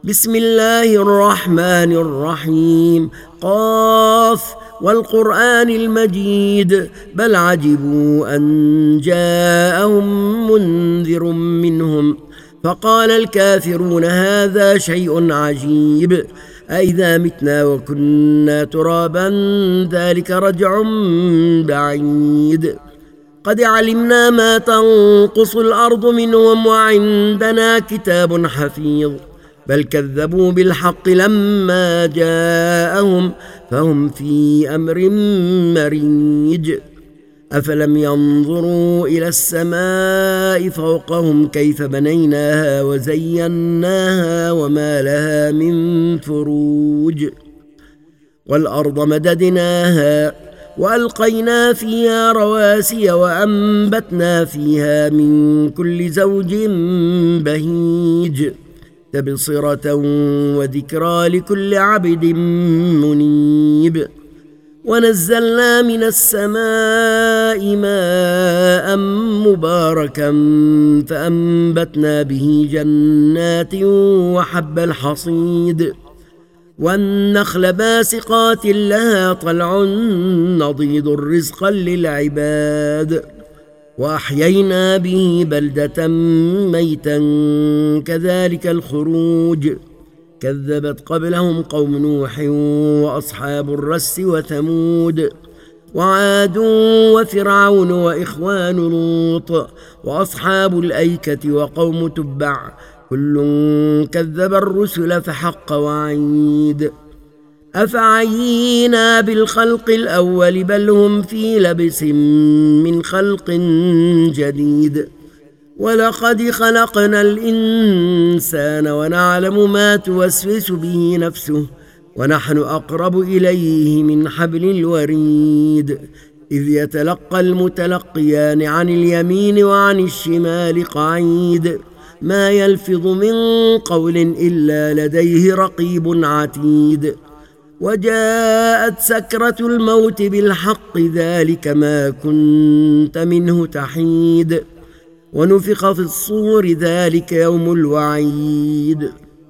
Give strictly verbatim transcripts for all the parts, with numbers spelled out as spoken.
بسم الله الرحمن الرحيم. قاف والقرآن المجيد بل عجبوا أن جاءهم منذر منهم فقال الكافرون هذا شيء عجيب أئذا متنا وكنا ترابا ذلك رجع بعيد قد علمنا ما تنقص الأرض منهم وعندنا كتاب حفيظ بل كذبوا بالحق لما جاءهم فهم في أمر مريج أفلم ينظروا إلى السماء فوقهم كيف بنيناها وزيناها وما لها من فروج والأرض مددناها وألقينا فيها رواسي وأنبتنا فيها من كل زوج بهيج تبصرة وذكرى لكل عبد منيب ونزلنا من السماء ماء مباركا فأنبتنا به جنات وحب الحصيد والنخل باسقات لها طلع نضيد رزقا للعباد وأحيينا به بلدة ميتا كذلك الخروج كذبت قبلهم قوم نوح وأصحاب الرس وثمود وعاد وفرعون وإخوان لوط وأصحاب الأيكة وقوم تبع كل كذب الرسل فحق وعيد أفعينا بالخلق الأول بل هم في لبس من خلق جديد ولقد خلقنا الإنسان ونعلم ما توسوس به نفسه ونحن أقرب إليه من حبل الوريد إذ يتلقى المتلقيان عن اليمين وعن الشمال قعيد ما يلفظ من قول إلا لديه رقيب عتيد وجاءت سكرة الموت بالحق ذلك ما كنت منه تحيد ونفخ في الصور ذلك يوم الوعيد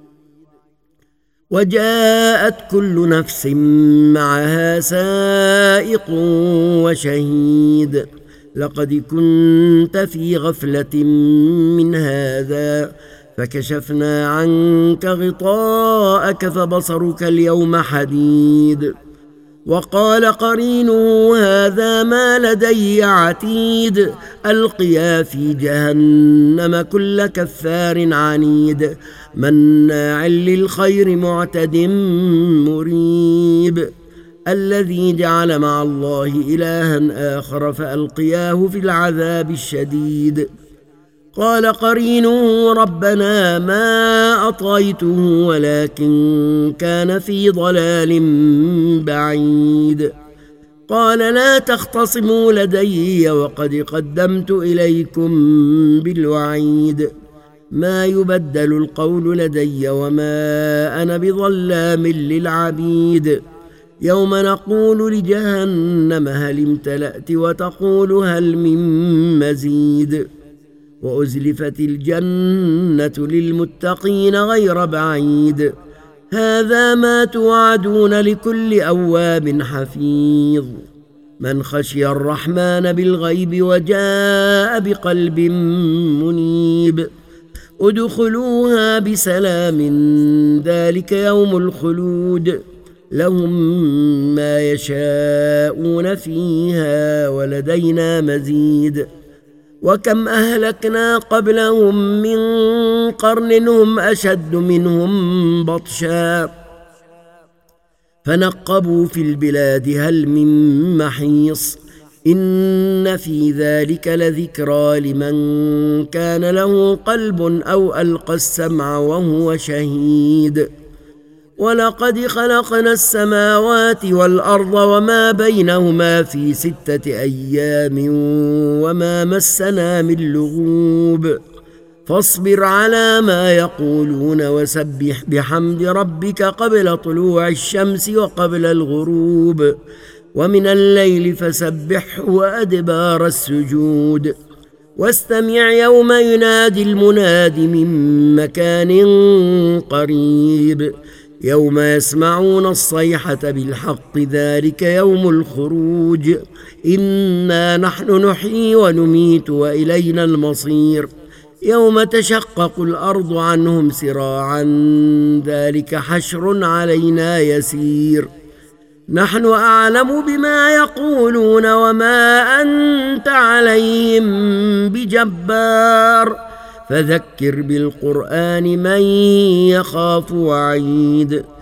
وجاءت كل نفس معها سائق وشهيد لقد كنت في غفلة من هذا فكشفنا عنك غطاءك فبصرك اليوم حديد وقال قرينه هذا ما لدي عتيد ألقيا في جهنم كل كفار عنيد مناع للخير معتد مريب الذي جعل مع الله إلها آخر فألقياه في العذاب الشديد قال قرينه ربنا ما أطغيته ولكن كان في ضلال بعيد قال لا تختصموا لدي وقد قدمت إليكم بالوعيد ما يبدل القول لدي وما أنا بظلام للعبيد يوم نقول لجهنم هل امتلأت وتقول هل من مزيد وأزلفت الجنة للمتقين غير بعيد هذا ما توعدون لكل أواب حفيظ من خشي الرحمن بالغيب وجاء بقلب منيب ادخلوها بسلام ذلك يوم الخلود لهم ما يشاءون فيها ولدينا مزيد وكم أهلكنا قبلهم من قرن هم أشد منهم بطشا فنقبوا في البلاد هل من محيص إن في ذلك لذكرى لمن كان له قلب أو ألقى السمع وهو شهيد ولقد خلقنا السماوات والأرض وما بينهما في ستة أيام وما مسنا من لغوب فاصبر على ما يقولون وسبح بحمد ربك قبل طلوع الشمس وقبل الغروب ومن الليل فسبحه وأدبار السجود واستمع يوم ينادي المناد من مكان قريب يوم يسمعون الصيحة بالحق ذلك يوم الخروج إنا نحن نحيي ونميت وإلينا المصير يوم تشقق الأرض عنهم سراعا ذلك حشر علينا يسير نحن أعلم بما يقولون وما أنت عليهم بجبار فذكر بالقرآن من يخاف وعيد